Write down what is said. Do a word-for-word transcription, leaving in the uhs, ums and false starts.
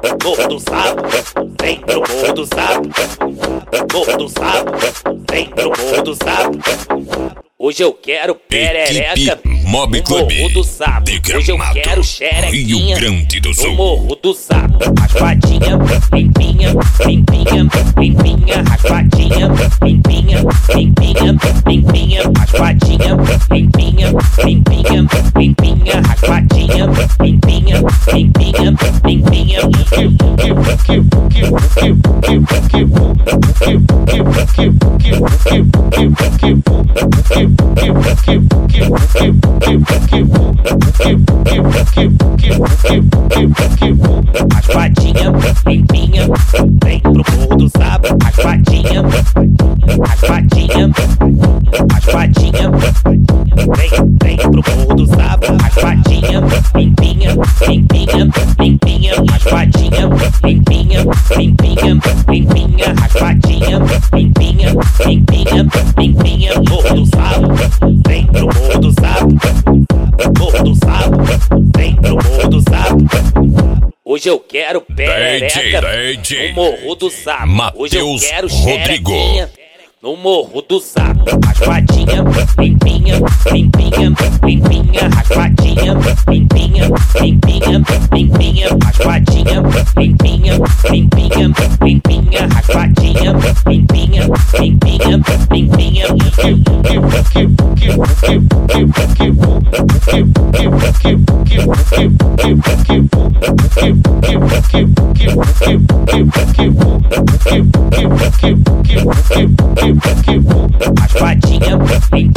Morro do Sapo, vem pro Morro do Sapo. Morro do Sapo, vem pro Morro do Sapo. Hoje eu quero perereca Mob no Club Morro do Sapo. Hoje eu quero Rio xerequinha Grande do no Sul. Morro do Sapo. Raspadinha, limpinha, limpinha, limpinha. Raspadinha, limpinha, limpinha, limpinha. Raspadinha, limpinha, limpinha, limpinha. Raspadinha, limpinha, limpinha, limpinha. Raspadinha, limpinha, vem pro Morro do Sapo. Raspadinha, raspadinha, raspadinha, vem, vem pro Morro do Sapo. Raspadinha, limpinha, limpinha, limpinha. Raspadinha, limpinha, limpinha, limpinha. Raspadinha, limpinha, limpinha, limpinha. Morro do Sapo, vem pro Morro do Sapo. Morro do Sapo, vem pro Morro do Sapo. Hoje eu quero perereca D J no Morro do Sapo. Hoje eu Matheus quero Rodrigo. xerequinha no Morro do Sapo. Raspadinha, limpinha, limpinha, limpinha. Raspadinha, limpinha, limpinha, limpinha. Raspadinha, limpinha, limpinha, limpinha. Raspadinha, limpinha, limpinha, limpinha. Raspadinha, limpinha.